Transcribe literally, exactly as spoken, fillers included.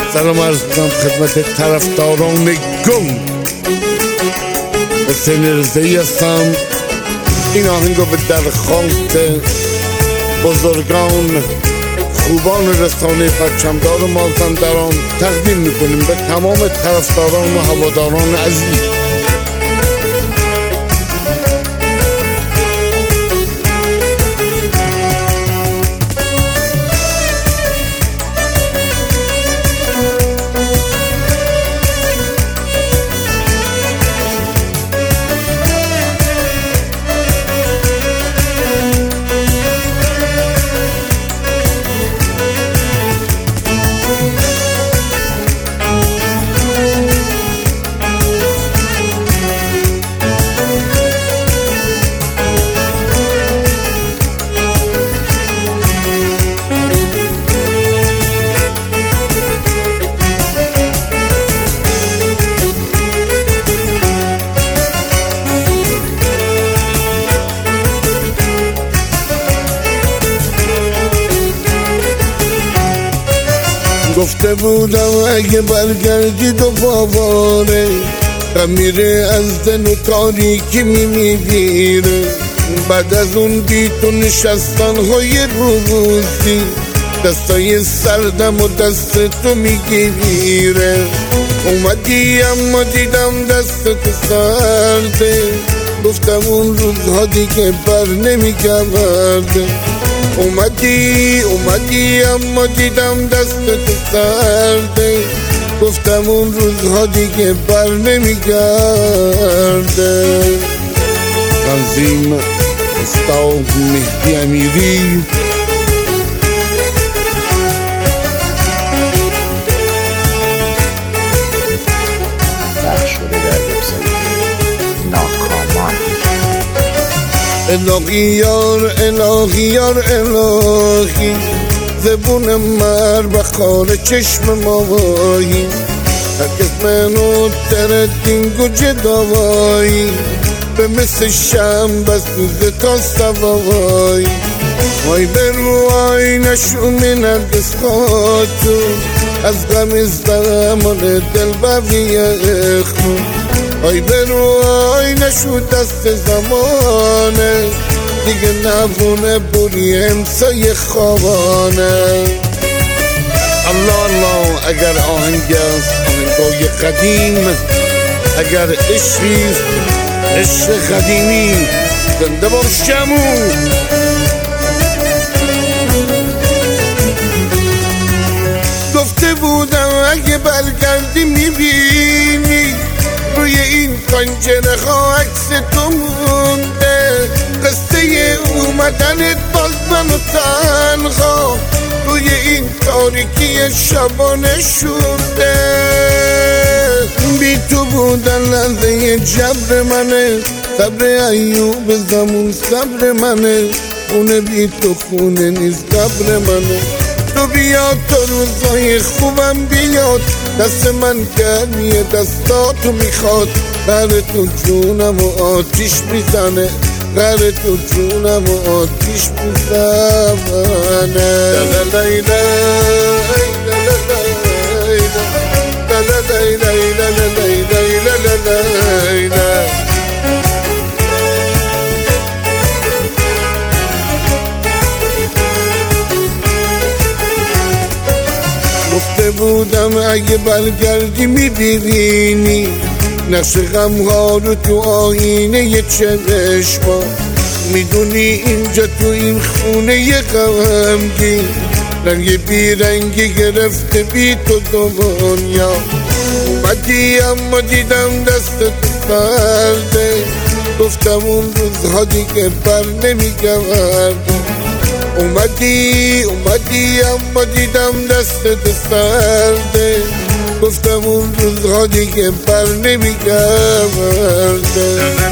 سلام عرض می‌کنم خدمت طرفداران گم. حسین رضایی هستم. این آهنگو به درخواست بزرگان خوبان رسانه پرچمدار مازندران تقدیم میکنیم به تمام طرفداران و هواداران عزیز. گفته بودم اگه برگردی دوباره غم میره از دل و تاریکی میمیره. بعد از اون بی تو نشستن های روزی دستای سردم و دست تو میگیره. اومدی اما دیدم دست تو سرده، گفتم اون روزها دیگه بر نمیگرده. اومدی اومدی اما دیدم دست تو سرده، گفتم اون روزها دیگه بر نمیگرده. تنظیم استاد مهدی امیری. الهی یار الهی یار الهی، زبون مر بخار چشم ماهی. هرگز منو تردینگ و جداوایی، به مثل شم بسوزه تا سوایی. وای به روی نشونه نرگس خاتون، از غم زمان دل بویه خون. آی به روی نشود دست زمانه، دیگه نبونه بوری امسای خوابانه. الله الله اگر آهنگ است آهنگای قدیم، اگر عشقیست عشق قدیمی، زنده باشمون. گفته بودم اگه برگردی میبینی روی این پنجره ها عکس تو مونده. قصه اومدنت باز منو تنها روی این تاریکی شبانه شونده. بی تو بودن لحظه جبر منه، صبر ایوب زمون صبر منه. خونه بی تو خونه نیست قبر منه. تو بیاد تو روزای خوبم بیاد، دست من گرمیه دستاتو میخواد. غر تو جونم و آتیش میزنه، غر تو جونم و آتیش میزنه. گفته بودم اگه برگردی میبینی نقش غمها رو تو آینه یه چشما. میدونی اینجا تو این خونه یه غمگین، رنگ بیرنگی گرفته بی تو دنیا. اومدی اما دیدم دست تو سرده، گفتم اون روزها دیگه بر نمیگرده. اومدی اومدی اما دیدم دست تو سرده، گفتم اون روزها دیگه بر نمیگرده.